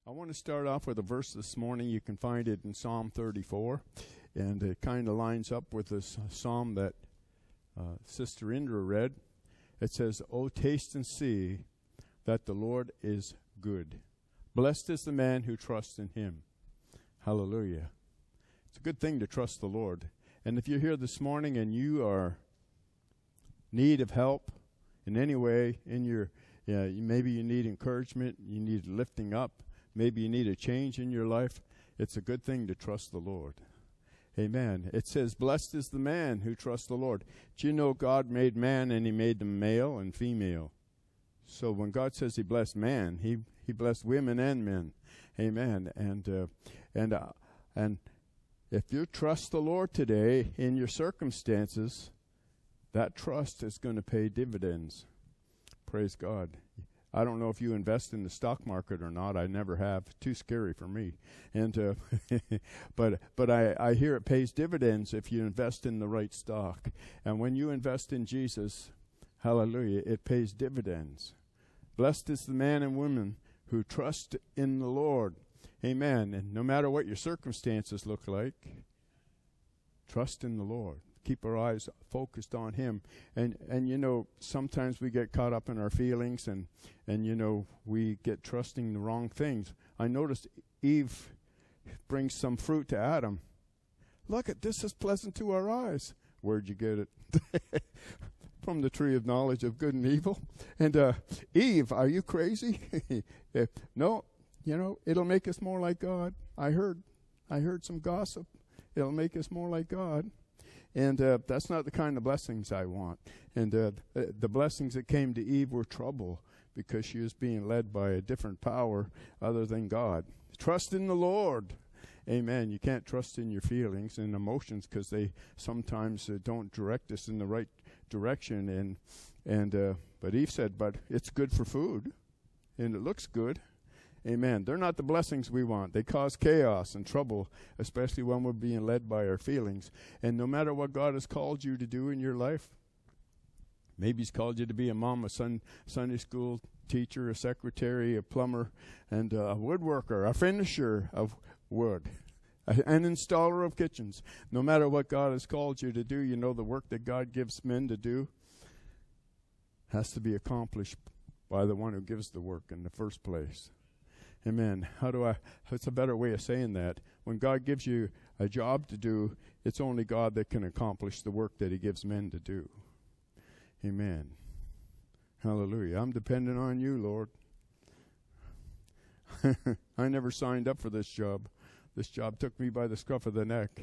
I want to start off with a verse this morning. You can find it in Psalm 34, and it kind of lines up with this psalm that Sister Indra read. It says, "O taste and see that the Lord is good. Blessed is the man who trusts in him." Hallelujah. It's a good thing to trust the Lord. And if you're here this morning and you are in need of help in any way, maybe you need encouragement, you need lifting up, maybe you need a change in your life, it's a good thing to trust the Lord. Amen. It says, "Blessed is the man who trusts the Lord." Do you know God made man and he made them male and female? So when God says he blessed man, he blessed women and men. Amen. And if you trust the Lord today in your circumstances, that trust is going to pay dividends. Praise God. I don't know if you invest in the stock market or not. I never have. Too scary for me. And but I hear it pays dividends if you invest in the right stock. And when you invest in Jesus, hallelujah, it pays dividends. Blessed is the man and woman who trust in the Lord. Amen. And no matter what your circumstances look like, trust in the Lord. Keep our eyes focused on him. And sometimes we get caught up in our feelings and we get trusting the wrong things. I noticed Eve brings some fruit to Adam. "Look at this is pleasant to our eyes." Where'd you get it? From the tree of knowledge of good and evil. And Eve, are you crazy? No, it'll make us more like God. I heard some gossip. It'll make us more like God. And that's not the kind of blessings I want. And the blessings that came to Eve were trouble because she was being led by a different power other than God. Trust in the Lord. Amen. You can't trust in your feelings and emotions because they sometimes don't direct us in the right direction. But Eve said, "But it's good for food, and it looks good." Amen. They're not the blessings we want. They cause chaos and trouble, especially when we're being led by our feelings. And no matter what God has called you to do in your life, maybe he's called you to be a mom, a Sunday school teacher, a secretary, a plumber, and a woodworker, a finisher of wood, an installer of kitchens. No matter what God has called you to do, the work that God gives men to do has to be accomplished by the one who gives the work in the first place. Amen. What's a better way of saying that? When God gives you a job to do, it's only God that can accomplish the work that he gives men to do. Amen. Hallelujah. I'm dependent on you, Lord. I never signed up for this job. This job took me by the scruff of the neck.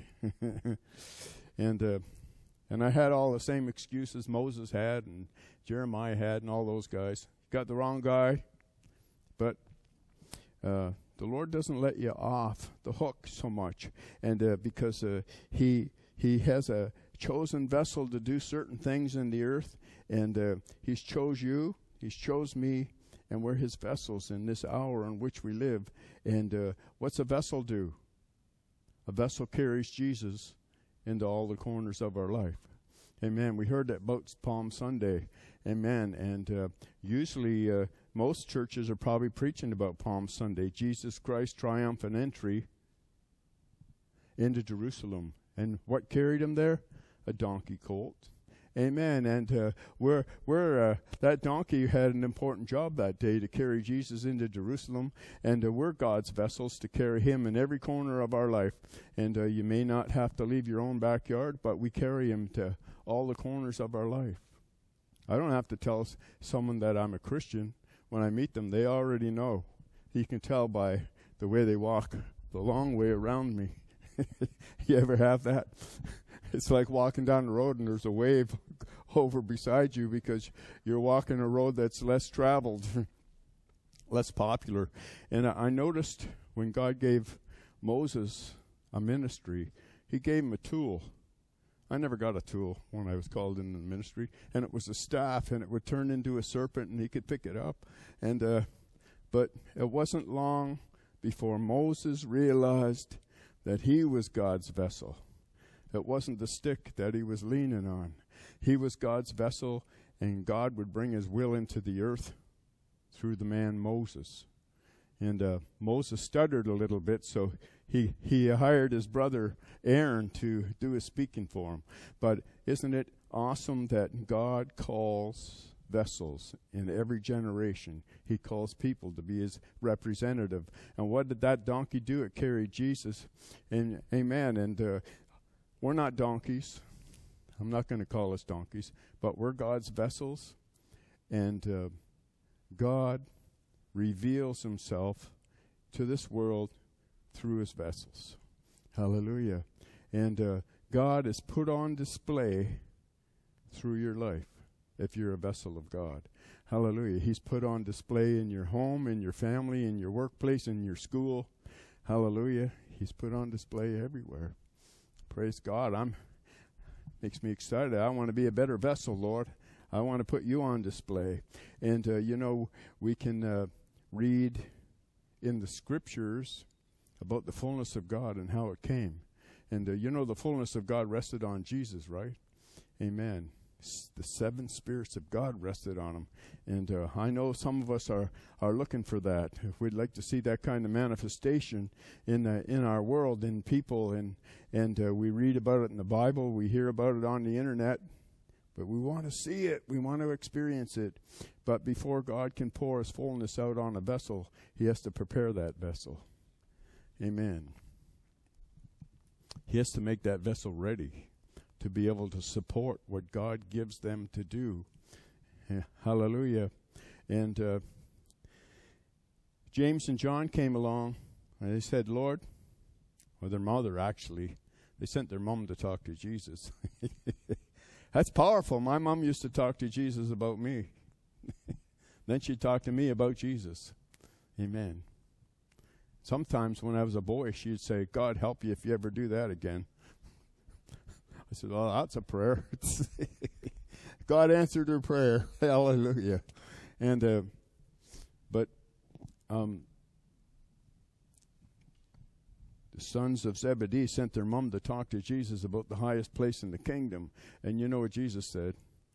And I had all the same excuses Moses had and Jeremiah had and all those guys. Got the wrong guy. But the Lord doesn't let you off the hook so much, and because he has a chosen vessel to do certain things in the earth, and he's chose you, he's chose me, and we're his vessels in this hour in which we live. And what's a vessel do? A vessel carries Jesus into all the corners of our life. Amen. We heard that about Palm Sunday. Amen. And usually most churches are probably preaching about Palm Sunday, Jesus Christ's triumphant entry into Jerusalem. And what carried him there? A donkey colt. Amen. And that donkey had an important job that day to carry Jesus into Jerusalem. And we're God's vessels to carry him in every corner of our life. And you may not have to leave your own backyard, but we carry him to all the corners of our life. I don't have to tell someone that I'm a Christian. When I meet them, they already know. You can tell by the way they walk the long way around me. You ever have that? It's like walking down the road and there's a wave over beside you because you're walking a road that's less traveled, less popular. And I noticed when God gave Moses a ministry, he gave him a tool. I never got a tool when I was called into the ministry, and it was a staff, and it would turn into a serpent, and he could pick it up. And but it wasn't long before Moses realized that he was God's vessel. It wasn't the stick that he was leaning on. He was God's vessel, and God would bring his will into the earth through the man Moses. And Moses stuttered a little bit, so he hired his brother Aaron to do his speaking for him. But isn't it awesome that God calls vessels in every generation? He calls people to be his representative. And what did that donkey do? It carried Jesus. And amen. And we're not donkeys. I'm not going to call us donkeys, but we're God's vessels. And God reveals himself to this world through his vessels. Hallelujah. And God is put on display through your life if you're a vessel of God. Hallelujah. He's put on display in your home, in your family, in your workplace, in your school. Hallelujah. He's put on display everywhere. Praise God. Makes me excited. I want to be a better vessel, Lord. I want to put you on display. And, we can read in the scriptures about the fullness of God and how it came. And, the fullness of God rested on Jesus, right? Amen. The 7 spirits of God rested on him. And I know some of us are looking for that. We'd like to see that kind of manifestation in our world, in people. And we read about it in the Bible. We hear about it on the internet. But we want to see it. We want to experience it. But before God can pour his fullness out on a vessel, he has to prepare that vessel. Amen. He has to make that vessel ready to be able to support what God gives them to do. Hallelujah. And James and John came along, and they said, Lord, or their mother actually, they sent their mom to talk to Jesus. That's powerful. My mom used to talk to Jesus about me. Then she'd talk to me about Jesus. Amen. Sometimes when I was a boy, she'd say, God help you if you ever do that again. I said, well, that's a prayer. God answered her prayer. Hallelujah. And, the sons of Zebedee sent their mom to talk to Jesus about the highest place in the kingdom. And you know what Jesus said?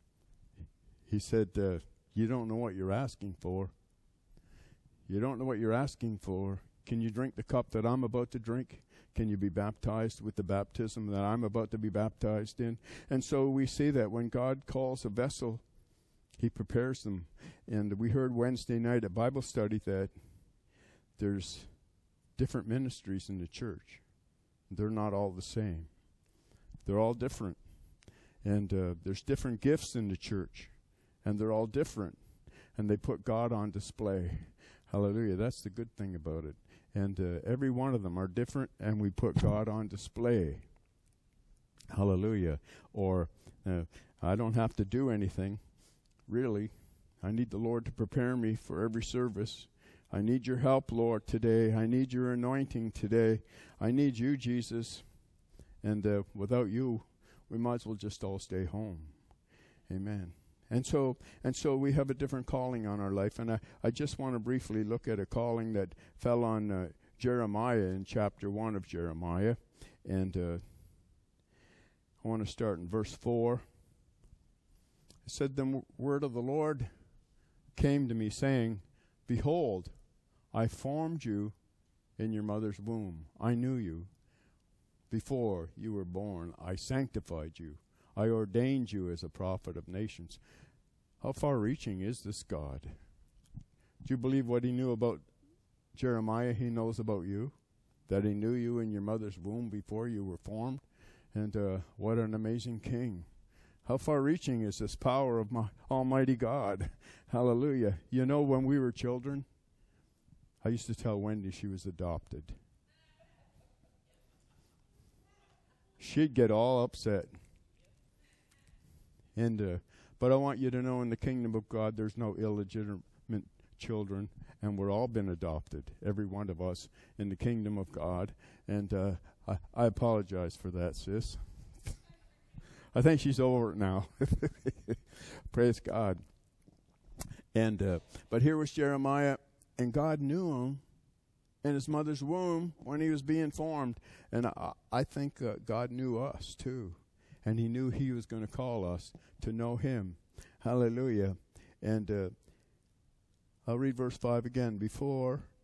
He said, you don't know what you're asking for. You don't know what you're asking for. Can you drink the cup that I'm about to drink? Can you be baptized with the baptism that I'm about to be baptized in? And so we see that when God calls a vessel, he prepares them. And we heard Wednesday night at Bible study that there's different ministries in the church. They're not all the same. They're all different. And there's different gifts in the church. And they're all different. And they put God on display. Hallelujah. That's the good thing about it. And every one of them are different, and we put God on display. Hallelujah. Or I don't have to do anything, really. I need the Lord to prepare me for every service. I need your help, Lord, today. I need your anointing today. I need you, Jesus. And without you, we might as well just all stay home. Amen. And so we have a different calling on our life. And I just want to briefly look at a calling that fell on Jeremiah in chapter 1 of Jeremiah. And I want to start in verse 4. It said, the word of the Lord came to me, saying, Behold, I formed you in your mother's womb. I knew you. Before you were born, I sanctified you. I ordained you as a prophet of nations. How far-reaching is this God? Do you believe what he knew about Jeremiah, he knows about you? That he knew you in your mother's womb before you were formed? And what an amazing king. How far-reaching is this power of my Almighty God? Hallelujah. You know, when we were children, I used to tell Wendy she was adopted. She'd get all upset. And but I want you to know, in the kingdom of God, there's no illegitimate children, and we're all been adopted, every one of us, in the kingdom of God. And I apologize for that, sis. I think she's over it now. Praise God. And but here was Jeremiah, and God knew him in his mother's womb when he was being formed. And I think God knew us too. And he knew he was going to call us to know him. Hallelujah. And I'll read verse 5 again. Before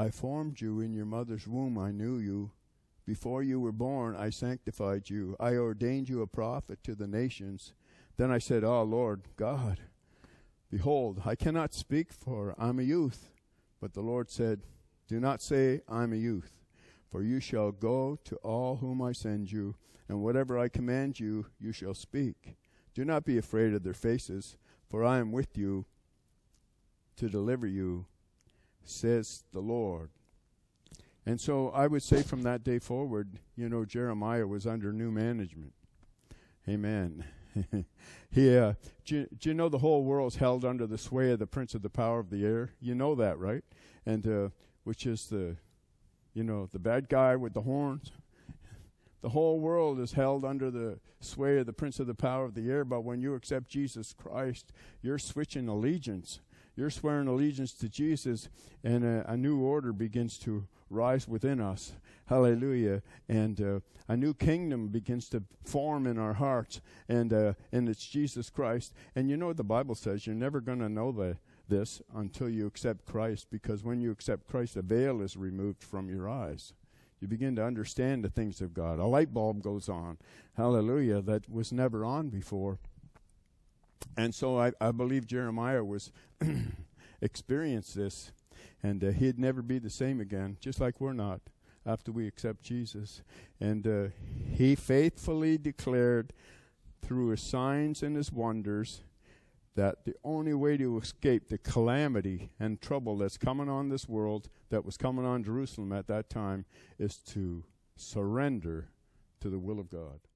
I formed you in your mother's womb. I knew you. Before you were born, I sanctified you. I ordained you a prophet to the nations. Then I said, Oh, Lord God, behold, I cannot speak, for I'm a youth. But the Lord said, Do not say, I'm a youth, for you shall go to all whom I send you, and whatever I command you, you shall speak. Do not be afraid of their faces, for I am with you to deliver you, says the Lord. And so I would say from that day forward, Jeremiah was under new management. Amen. Do you know the whole world's held under the sway of the prince of the power of the air? You know that, right? And which is the bad guy with the horns. The whole world is held under the sway of the prince of the power of the air, but when you accept Jesus Christ, you're switching allegiance. You're swearing allegiance to Jesus, and a new order begins to rise within us. Hallelujah. And a new kingdom begins to form in our hearts, and it's Jesus Christ. And you know what the Bible says? You're never going to know this until you accept Christ, because when you accept Christ, a veil is removed from your eyes. You begin to understand the things of God. A light bulb goes on. Hallelujah. That was never on before. And so I believe Jeremiah was experienced this, and he'd never be the same again, just like we're not after we accept Jesus. And he faithfully declared through his signs and his wonders that the only way to escape the calamity and trouble that's coming on this world, that was coming on Jerusalem at that time, is to surrender to the will of God.